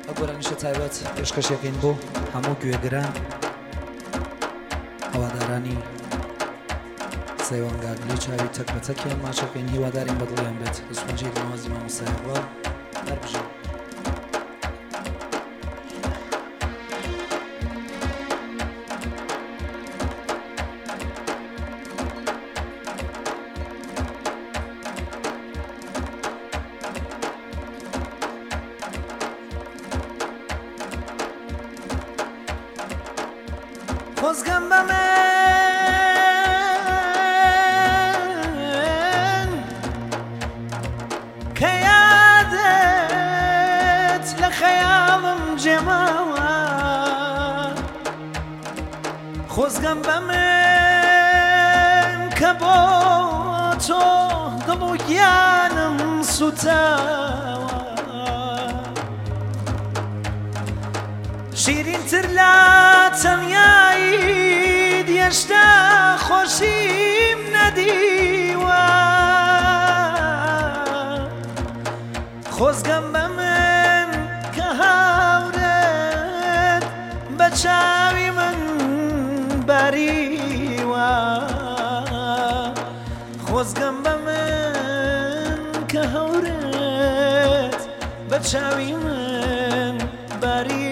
گۆرانیشە تایبەت پێشکەشێکین بۆ هەموو گوێگران هەوادارانی سەیوانگاردلی چاوی تەکبەتەکیان ماچەکەین هیوادارین بەدڵیان بێت ئوسمەجید نوازی مامۆستای هەوڵ هەربژێ خۆزگەم بە من کە یادت لە خەیاڵم جێماوە خۆزگەم بە من کە بۆ تۆ دڵ و گیانم سوتاوە شیرینتر لە تەنیایی هێشتا خۆشیم نەدیوە خۆزگەم بە من کە هاورت بە چاوی من باریوە خۆزگەم بە من کە هاورت بە چاوی من باریوە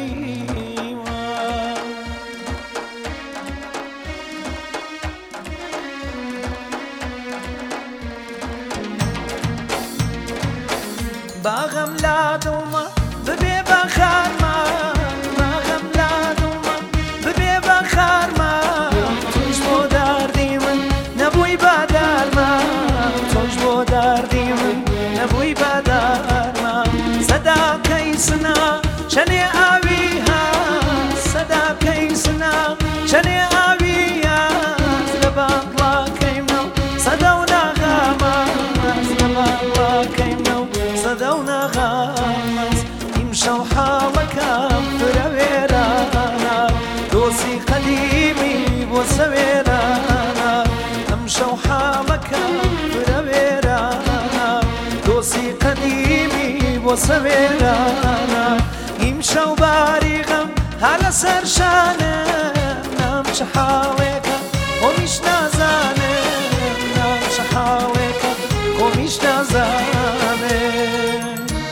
باغم لا دڵمە ببێ بە خارمان باغم لا دڵمە ببێ بە خارمان تۆش بۆ داردی من نەبووی بە دارمان تۆش بۆ داردی من نەبووی بە دارمان سەداکەی سنا چەنێ ئاوی هات سەداکەی سنا چەنێ ئاوی هات لە باڵاکەی منەوە سەدە و ناغاماز لە باڵاکەی منەوە سەدە و ناغاماز ئیمشەو حاڵەکەم فرە وێرانە دۆزی قەدیمی بۆ سەوێرانە ئەمشەو حاڵەکەم فرە وێرانە دۆزی قەدیمی بۆ سەوێرانە ئیمشەو باریغەم هە لەسەر شانم نام چە حاڵێکە خۆمیش نازانم نام چە حاڵێکە خۆمیش نازانم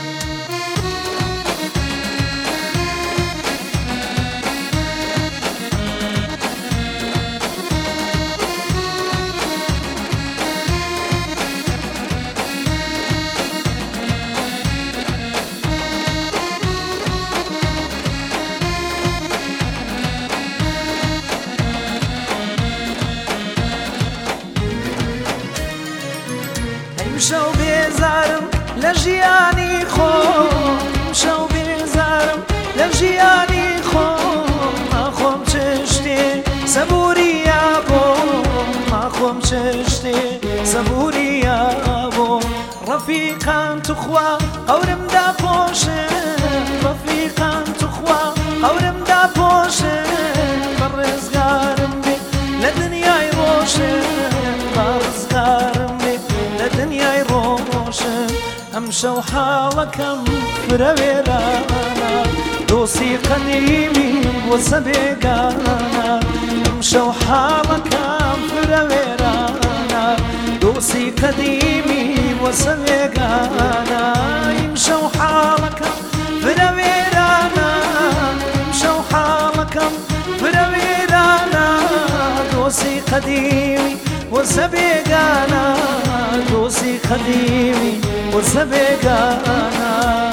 ئیمشەو بێزارم لە ژیانی خۆم ئیمشەو بێزارم لە ژیانی خۆم ماخۆم چ شتێ سەبووریا بۆم ماخۆم چ شتێ سەبووریا بۆم ڕەفیقان توخوا قەورم داپۆشن ڕەفیقان توخوا قەورم داپۆشن بە ڕێزگارم بێ لە دنیای ڕۆشن بە ڕێزگارم بێ لە دنیای ڕۆشن ئەمشەو حاڵەکەم فرە وێرانە دۆسی قەدیمی بۆ سەبێگانە ئەمشەو حاڵەکەم فرە وێرانە دۆسی قەدیمی بۆ سەبێگانە ئیمشەو حاڵەکەم فرە وێرانە ئیمشەو حاڵەکەم فرە وێرانە دۆسی قەدیمی بۆ سەبێگانە دۆسی قەدیمی بۆ سەبێگانە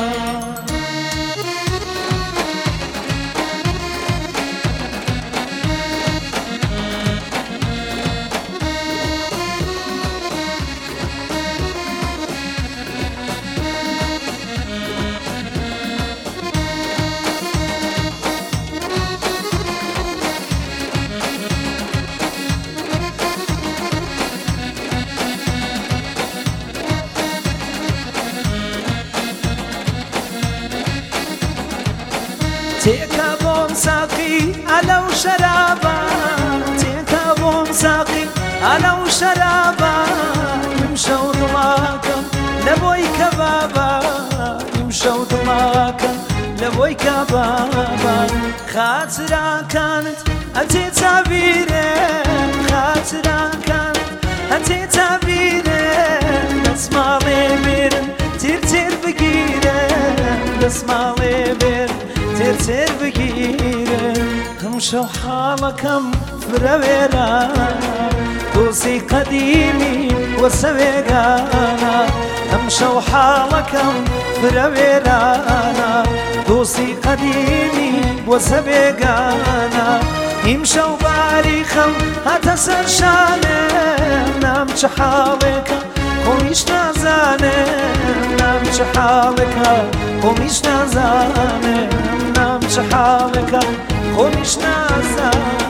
تێکە بۆم ساقی ئەلەو شەرابە تێکە بۆم ساقی ئەلەو شەرابە ئیمشەو دڵاکەم لە بۆی کەبابە ئیمشەو دڵاکەم لەبۆی کا بابا خاتراکانت ئەتێ چاویرێ خاتراکانت ئەتێ چاویرێ دەسماڵێ بێرن تێر بگیرە دەسماڵێ بێرن تێر بگیرە هەموو شەو حاڵەکەم فرەوێرە دۆزی قەدیمی وەسە وێگانە هەم شەو حاڵەکەم فرەوێرانە دۆزی قەدیمی وەسە وێگانە هیم شەو باری خەم هاتە سەر شانێ نام چه حاڵێکە خۆمیش نازانێ نام چه حاڵێکە خۆمیش نازانێ نام چه حاڵێکە خۆمیش نازانێ